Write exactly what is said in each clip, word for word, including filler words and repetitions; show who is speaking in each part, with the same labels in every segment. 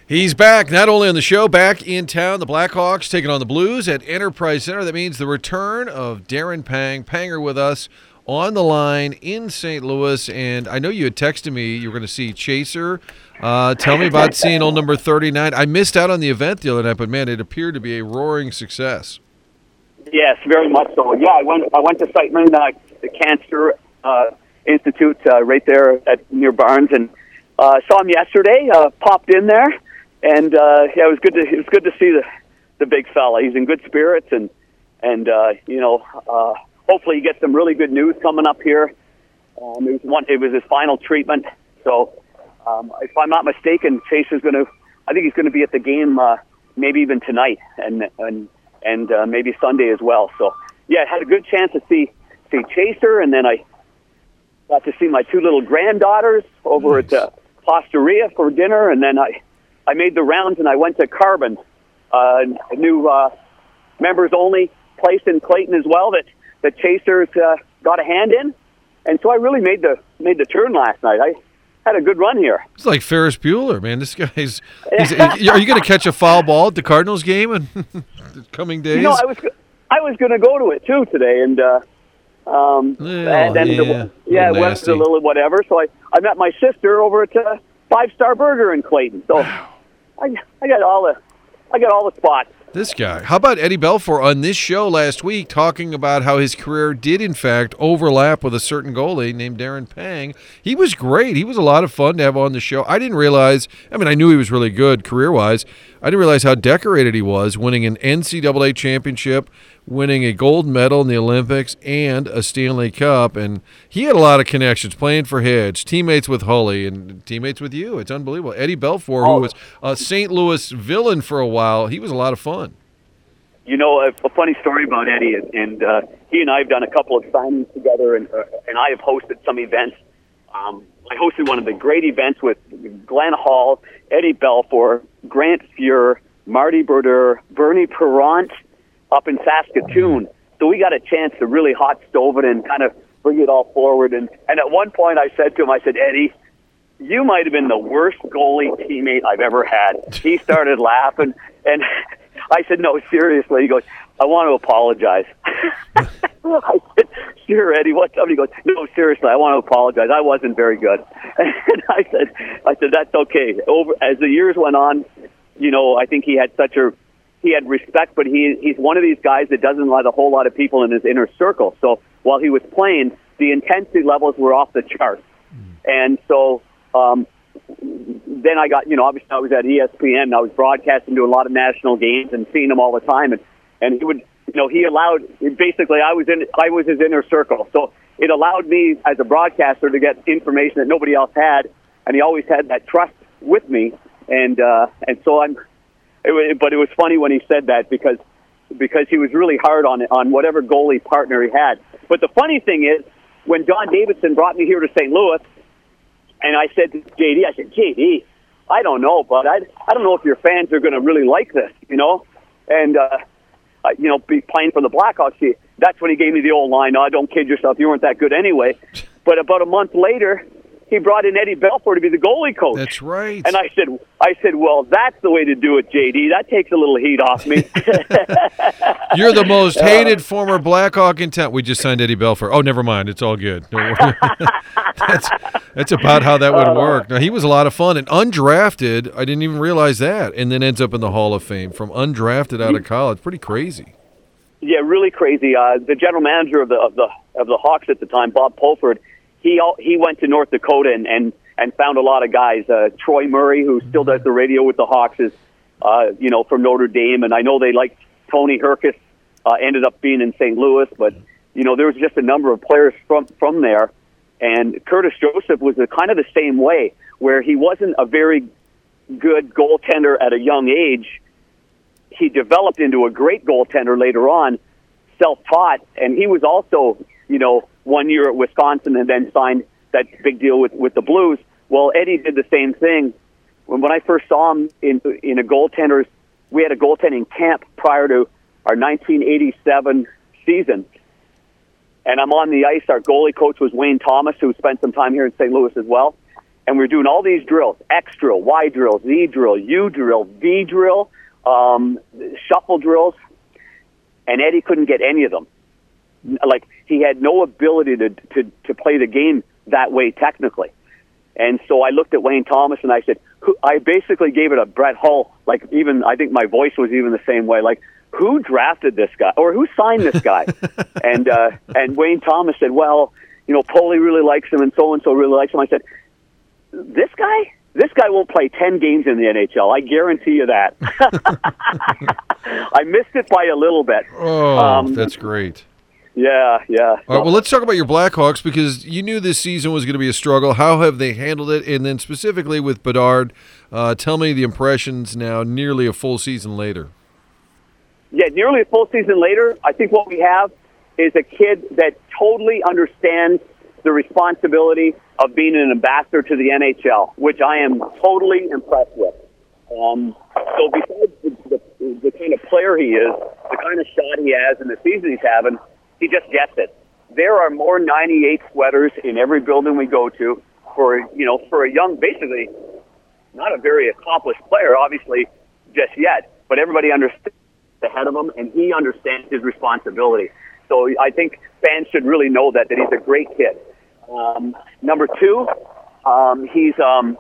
Speaker 1: He's back, not only on the show, back in town. The Blackhawks taking on the Blues at Enterprise Center. That means the return of Darren Pang. Panger with us on the line in Saint Louis. And I know you had texted me you were going to see Chaser. Uh, tell me about seeing old number thirty-nine. I missed out on the event the other night, but, man, it appeared to be a roaring success.
Speaker 2: Yes, very much so. Yeah, I went I went to Siteman, uh, the Cancer uh, Institute uh, right there at near Barnes, and uh, saw him yesterday, uh, popped in there. And uh, yeah, it was good to it was good to see the the big fella. He's in good spirits, and and uh, you know, uh, hopefully he gets some really good news coming up here. Um, it was one. It was his final treatment. So um, if I'm not mistaken, Chase is going to. I think he's going to be at the game, uh, maybe even tonight, and and and uh, maybe Sunday as well. So yeah, I had a good chance to see see Chaser, and then I got to see my two little granddaughters over nice. at uh, Pastoria for dinner, and then I. I made the rounds and I went to Carbon, uh, a new uh, members-only place in Clayton as well that the Chasers uh, got a hand in, and so I really made the made the turn last night. I had a good run here.
Speaker 1: It's like Ferris Bueller, man. This guy's. He's, are you going to catch a foul ball at the Cardinals game in the coming days?
Speaker 2: You know, I was I was going to go to it too today, and uh, um,
Speaker 1: oh,
Speaker 2: and then
Speaker 1: yeah,
Speaker 2: the, yeah, it went a little whatever. So I, I met my sister over at uh, Five Star Burger in Clayton. So.
Speaker 1: Wow.
Speaker 2: I, I got all the, I got all the spots.
Speaker 1: This guy. How about Eddie Belfour on this show last week talking about how his career did, in fact, overlap with a certain goalie named Darren Pang? He was great. He was a lot of fun to have on the show. I didn't realize, I mean, I knew he was really good career-wise. I didn't realize how decorated he was, winning an N C double A championship, winning a gold medal in the Olympics, and a Stanley Cup. And he had a lot of connections, playing for Hedge, teammates with Hully, and teammates with you. It's unbelievable. Eddie Belfour,
Speaker 2: oh.
Speaker 1: who was a Saint Louis villain for a while, he was a lot of fun.
Speaker 2: You know, a, a funny story about Eddie, and uh, he and I have done a couple of signings together, and, uh, and I have hosted some events. Um, I hosted one of the great events with Glenn Hall, Eddie Belfour, Grant Fuhr, Marty Brodeur, Bernie Perrant up in Saskatoon. So we got a chance to really hot stove it and kind of bring it all forward. And, and at one point I said to him, I said, Eddie, you might have been the worst goalie teammate I've ever had. He started laughing, and I said, no, seriously. He goes, I want to apologize. I said, sure, Eddie, what's up? He goes, no, seriously, I want to apologize. I wasn't very good. And I said, I said, that's okay. Over as the years went on, you know, I think he had such a, he had respect, but he he's one of these guys that doesn't let a whole lot of people in his inner circle. So while he was playing, the intensity levels were off the charts. Mm. And so um, then I got, you know, obviously I was at E S P N, and I was broadcasting to a lot of national games and seeing him all the time. And, and he would, you know, he allowed, basically I was in, I was his inner circle. So it allowed me as a broadcaster to get information that nobody else had. And he always had that trust with me. And, uh, and so I'm, it was, but it was funny when he said that because, because he was really hard on on whatever goalie partner he had. But the funny thing is, when John Davidson brought me here to Saint Louis, and I said to J D, I said, J D, I don't know, but I, I don't know if your fans are going to really like this, you know? And, uh, uh, you know, be playing for the Blackhawks, he, that's when he gave me the old line, no, don't kid yourself, you weren't that good anyway. But about a month later, he brought in Eddie Belfour to be the goalie coach.
Speaker 1: That's right.
Speaker 2: And I said, I said, well, that's the way to do it, J D. That takes a little heat off me.
Speaker 1: You're the most hated uh, former Blackhawk in town. We just signed Eddie Belfour. Oh, never mind. It's all good. that's, that's about how that would work. Now, he was a lot of fun. And undrafted, I didn't even realize that, and then ends up in the Hall of Fame from undrafted out of college. Pretty crazy.
Speaker 2: Yeah, really crazy. Uh, the general manager of the of the of the Hawks at the time, Bob Pulford, he he went to North Dakota and, and, and found a lot of guys. Uh, Troy Murray, who still does the radio with the Hawks, is uh, you know from Notre Dame, and I know they liked Tony Herkus. Uh, ended up being in Saint Louis, but you know there was just a number of players from from there. And Curtis Joseph was a, kind of the same way, where he wasn't a very good goaltender at a young age. He developed into a great goaltender later on, self-taught, and he was also, you know, one year at Wisconsin and then signed that big deal with, with the Blues. Well, Eddie did the same thing. When, when I first saw him in in a goaltender's, we had a goaltending camp prior to our nineteen eighty-seven season, and I'm on the ice. Our goalie coach was Wayne Thomas, who spent some time here in Saint Louis as well. and we were doing all these drills: X drill, Y drill, Z drill, U drill, V drill, um, shuffle drills, and Eddie couldn't get any of them. Like, he had no ability to to to play the game that way technically. And so I looked at Wayne Thomas and I said, who, I basically gave it a Brett Hull, like, even, I think my voice was even the same way, like, who drafted this guy, or who signed this guy? and uh, and Wayne Thomas said, well, you know, Paulie really likes him and so-and-so really likes him. I said, this guy? This guy won't play ten games in the N H L. I guarantee you that. I missed it by a little bit.
Speaker 1: Oh, um, that's great.
Speaker 2: Yeah, yeah.
Speaker 1: All right, well, let's talk about your Blackhawks, because you knew this season was going to be a struggle. How have they handled it? And then specifically with Bedard, uh, tell me the impressions now, nearly a full season later.
Speaker 2: Yeah, nearly a full season later, I think what we have is a kid that totally understands the responsibility of being an ambassador to the N H L, which I am totally impressed with. Um, so besides the, the, the kind of player he is, the kind of shot he has, and the season he's having, he just gets it. There are more ninety-eight sweaters in every building we go to for, you know, for a young, basically not a very accomplished player, obviously, just yet, but everybody understands ahead of him, and he understands his responsibility. So I think fans should really know that, that he's a great kid. Um, number two, um, he's um,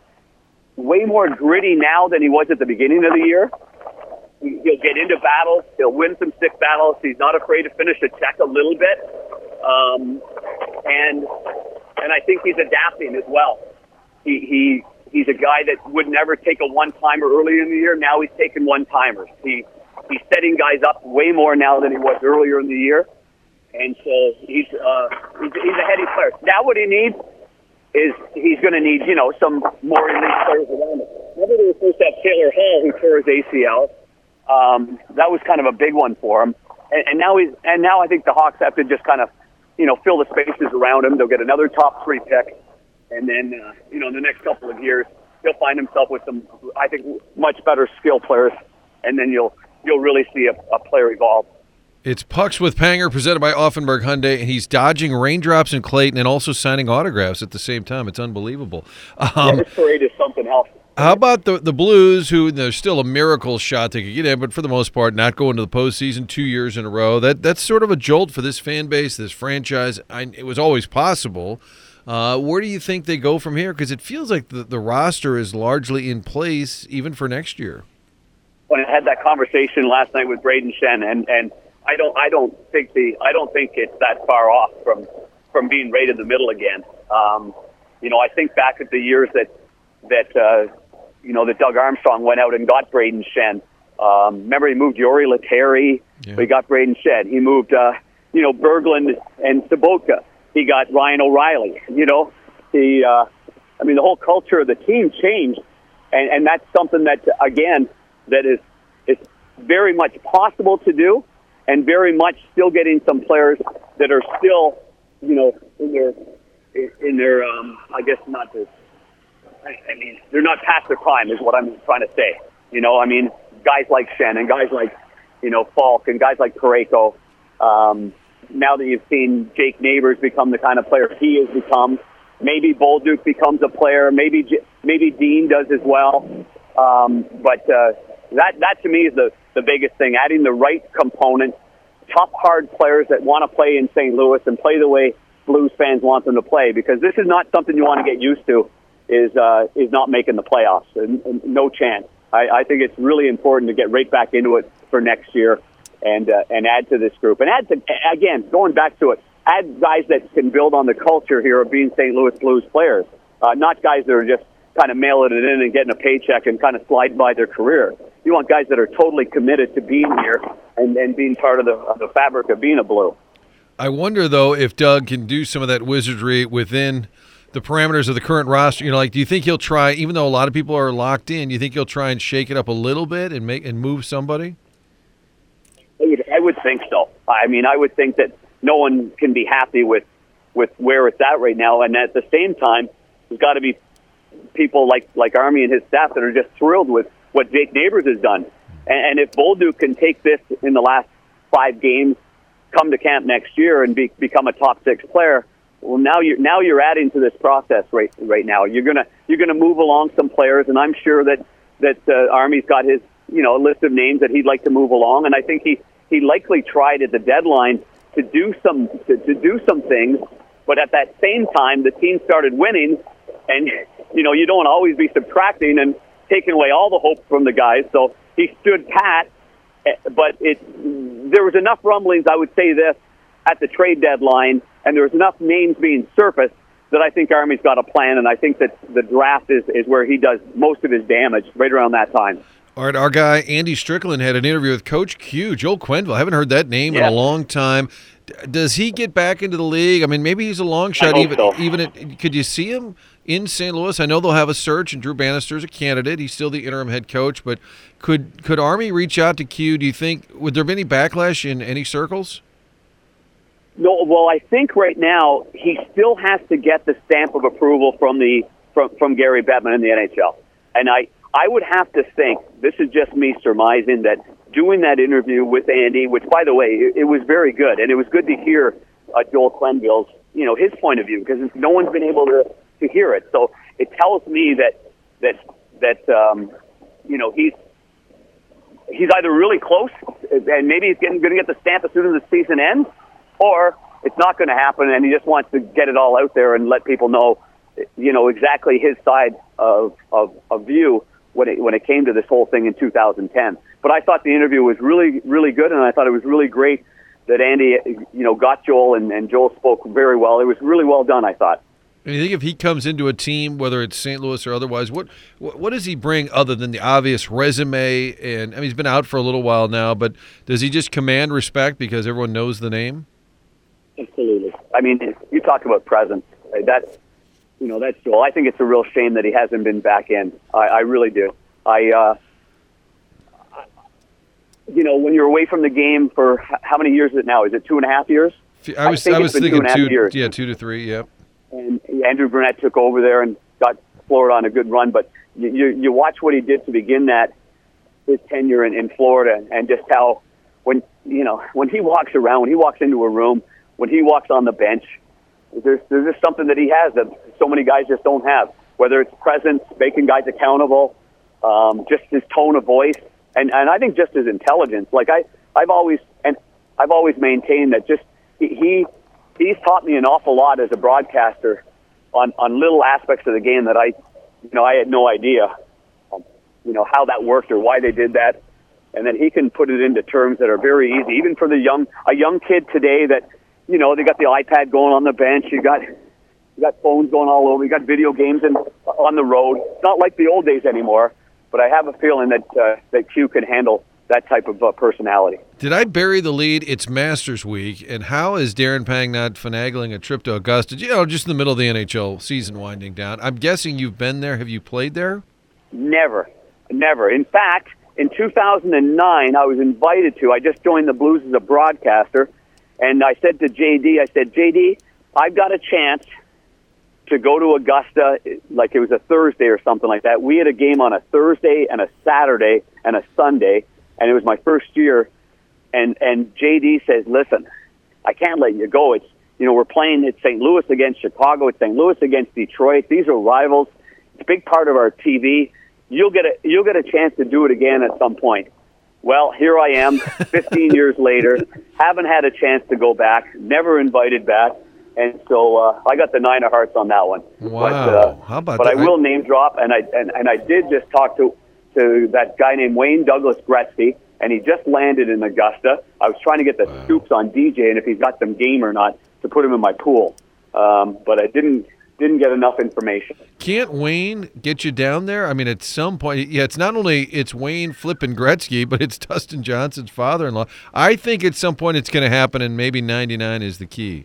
Speaker 2: way more gritty now than he was at the beginning of the year. He'll get into battles. He'll win some stick battles. He's not afraid to finish a check a little bit. Um, and and I think he's adapting as well. He he he's a guy that would never take a one-timer earlier in the year. Now he's taking one-timers. He he's setting guys up way more now than he was earlier in the year. And so he's uh, he's, he's a heady player. Now what he needs is he's going to need, you know, some more elite players around him. Remember they were supposed to have Taylor Hall, who tore his A C L. Um, that was kind of a big one for him, and, and now he's and now I think the Hawks have to just kind of, you know, fill the spaces around him. They'll get another top three pick, and then uh, you know, in the next couple of years, he'll find himself with some, I think, much better skill players, and then you'll you'll really see a, a player evolve.
Speaker 1: It's Pucks with Panger, presented by Offenberg Hyundai, and he's dodging raindrops in Clayton and also signing autographs at the same time. It's unbelievable. Um,
Speaker 2: yeah, this parade is something else.
Speaker 1: How about the the Blues, who there's still a miracle shot they could get in, but for the most part, not going to the postseason two years in a row. That That's sort of a jolt for this fan base, this franchise. I, it was always possible. Uh, where do you think they go from here? Because it feels like the, the roster is largely in place even for next year.
Speaker 2: When I had that conversation last night with Braden Shen, and, and I don't I don't think the I don't think it's that far off from from being right in the middle again. Um, you know, I think back at the years that that. Uh, You know, that Doug Armstrong went out and got Braden Shen. Um, remember, he moved Yori Letary. Yeah. He got Braden Shen. He moved, uh, you know, Berglund and Sabotka. He got Ryan O'Reilly. You know, he. Uh, I mean, the whole culture of the team changed, and, and that's something that, again, that is is very much possible to do, and very much still getting some players that are still, you know, in their in their. Um, I guess not the. I mean, they're not past their prime, is what I'm trying to say. You know, I mean, guys like Shen and guys like, you know, Falk and guys like Parayko. Um, now that you've seen Jake Neighbors become the kind of player he has become, maybe Bolduc becomes a player. Maybe maybe Dean does as well. Um, but uh, that that to me is the the biggest thing. Adding the right component, tough, hard players that want to play in Saint Louis and play the way Blues fans want them to play. Because this is not something you want to get used to. Is uh, is not making the playoffs, and, and no chance. I, I think it's really important to get right back into it for next year, and uh, and add to this group, and add to again going back to it, add guys that can build on the culture here of being Saint Louis Blues players, uh, not guys that are just kind of mailing it in and getting a paycheck and kind of sliding by their career. You want guys that are totally committed to being here and, and being part of the of the fabric of being a Blue.
Speaker 1: I wonder though if Doug can do some of that wizardry within the parameters of the current roster. You know, like, do you think he'll try, even though a lot of people are locked in, do you think he'll try and shake it up a little bit and make and move somebody?
Speaker 2: I would, I would think so. I mean, I would think that no one can be happy with, with where it's at right now, and at the same time, there's got to be people like, like Army and his staff that are just thrilled with what Jake Neighbors has done. And, and if Bolduc can take this in the last five games, come to camp next year and be, become a top six player, well, now you're now you're adding to this process right right now. You're gonna you're gonna move along some players, and I'm sure that that uh, Army's got his you know a list of names that he'd like to move along, and I think he he likely tried at the deadline to do some to, to do some things, but at that same time, the team started winning, and you know you don't always be subtracting and taking away all the hope from the guys. So he stood pat, but it there was enough rumblings. I would say this at the trade deadline. And there was enough names being surfaced that I think Army's got a plan, and I think that the draft is, is where he does most of his damage, right around that time.
Speaker 1: All right, our guy Andy Strickland had an interview with Coach Q, Joel Quenneville. I haven't heard that name
Speaker 2: yeah.
Speaker 1: in a long time. Does he get back into the league? I mean, maybe he's a long shot.
Speaker 2: I hope
Speaker 1: even
Speaker 2: so.
Speaker 1: even at, could you see him in Saint Louis? I know they'll have a search, and Drew Bannister's a candidate. He's still the interim head coach, but could could Army reach out to Q? Do you think would there be any backlash in any circles?
Speaker 2: No, well, I think right now he still has to get the stamp of approval from the from, from Gary Bettman in the N H L, and I I would have to think, this is just me surmising, that doing that interview with Andy, which by the way it, it was very good, and it was good to hear uh, Joel Quenneville's you know his point of view, because no one's been able to to hear it, so it tells me that that that um, you know he's. He's either really close, and maybe he's getting, going to get the stamp as soon as the season ends, or it's not going to happen, and he just wants to get it all out there and let people know, you know, exactly his side of of, of view when it when it came to this whole thing in two thousand ten. But I thought the interview was really, really good, and I thought it was really great that Andy, you know, got Joel, and, and Joel spoke very well. It was really well done, I thought.
Speaker 1: And you think if he comes into a team, whether it's Saint Louis or otherwise, what what does he bring other than the obvious resume? And I mean, he's been out for a little while now, but does he just command respect because everyone knows the name?
Speaker 2: Absolutely. I mean, you talk about presence. That's you know that's Joel. I think it's a real shame that he hasn't been back in. I, I really do. I, uh, you know, when you're away from the game for how many years is it now? Is it two and a half years?
Speaker 1: I was I, think I was thinking two, two yeah, two to three. Yep.
Speaker 2: And Andrew Burnett took over there and got Florida on a good run. But you, you, you watch what he did to begin that his tenure in, in Florida, and just how when you know when he walks around, when he walks into a room, when he walks on the bench, there's there's just something that he has that so many guys just don't have. Whether it's presence, making guys accountable, um, just his tone of voice, and, and I think just his intelligence. Like I I've always and I've always maintained that just he. he He's taught me an awful lot as a broadcaster on, on little aspects of the game that I, you know, I had no idea, um, you know, how that worked or why they did that, and then he can put it into terms that are very easy, even for the young, a young kid today that, you know, they got the iPad going on the bench, you got, you got phones going all over, you got video games in, on the road. It's not like the old days anymore, but I have a feeling that uh, that Q can handle that type of uh, personality.
Speaker 1: Did I bury the lead? It's Masters Week, and how is Darren Pang not finagling a trip to Augusta? You know, just in the middle of the N H L season winding down. I'm guessing you've been there. Have you played there?
Speaker 2: Never, never. In fact, in two thousand nine, I was invited to. I just joined the Blues as a broadcaster, and I said to J D, I said, J D, I've got a chance to go to Augusta, like it was a Thursday or something like that. We had a game on a Thursday and a Saturday and a Sunday, and it was my first year, and and J D says, listen, I can't let you go. It's, you know, we're playing at Saint Louis against Chicago. It's Saint Louis against Detroit. These are rivals. It's a big part of our T V. You'll get a, you'll get a chance to do it again at some point. Well, here I am, fifteen years later, haven't had a chance to go back, never invited back, and so uh, I got the nine of hearts on that one.
Speaker 1: Wow,
Speaker 2: but, uh,
Speaker 1: how about
Speaker 2: but
Speaker 1: that?
Speaker 2: I will name drop, and I and, and I did just talk to to that guy named Wayne Douglas Gretzky, and he just landed in Augusta. I was trying to get the
Speaker 1: wow.
Speaker 2: scoops on D J and if he's got some game or not to put him in my pool, um, but I didn't didn't get enough information.
Speaker 1: Can't Wayne get you down there? I mean, at some point, yeah, it's not only it's Wayne flipping Gretzky, but it's Dustin Johnson's father-in-law. I think at some point it's going to happen, and maybe ninety-nine is the key.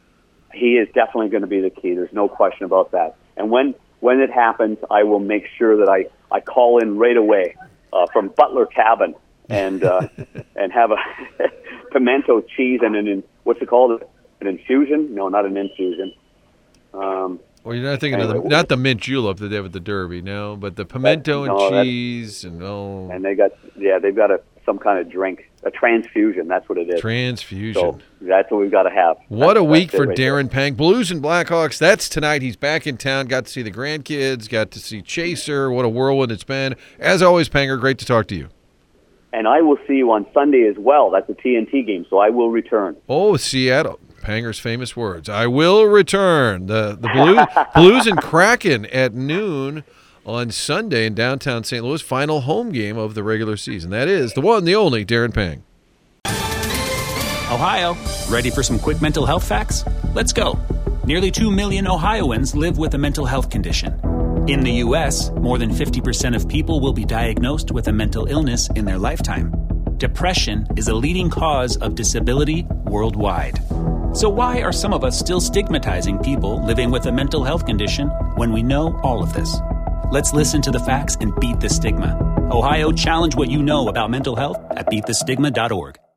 Speaker 2: He is definitely going to be the key. There's no question about that. And when when it happens, I will make sure that I, I call in right away uh, from Butler Cabin and uh, and have a pimento cheese and an, what's it called? An infusion? No, not an infusion. Um,
Speaker 1: well, you're not thinking
Speaker 2: anyway,
Speaker 1: of the, not the mint julep that they have at the Derby, no, but the pimento
Speaker 2: no,
Speaker 1: and cheese and oh.
Speaker 2: And they got yeah, they've got a some kind of drink. a transfusion. That's what it is.
Speaker 1: Transfusion.
Speaker 2: So that's what we've got to have.
Speaker 1: What
Speaker 2: that's,
Speaker 1: a week for
Speaker 2: right
Speaker 1: Darren
Speaker 2: there.
Speaker 1: Pang. Blues and Blackhawks, that's tonight. He's back in town. Got to see the grandkids. Got to see Chaser. What a whirlwind it's been. As always, Panger, great to talk to you.
Speaker 2: And I will see you on Sunday as well. That's a T N T game, so I will return.
Speaker 1: Oh, Seattle. Panger's famous words. I will return. The the Blues, Blues and Kraken at noon on Sunday in downtown Saint Louis. Final home game of the regular season. That is the one, the only, Darren Pang.
Speaker 3: Ohio, ready for some quick mental health facts? Let's go. Nearly two million Ohioans live with a mental health condition. In the U S, more than fifty percent of people will be diagnosed with a mental illness in their lifetime. Depression is a leading cause of disability worldwide. So why are some of us still stigmatizing people living with a mental health condition when we know all of this? Let's listen to the facts and beat the stigma. Ohio, challenge what you know about mental health at beat the stigma dot org.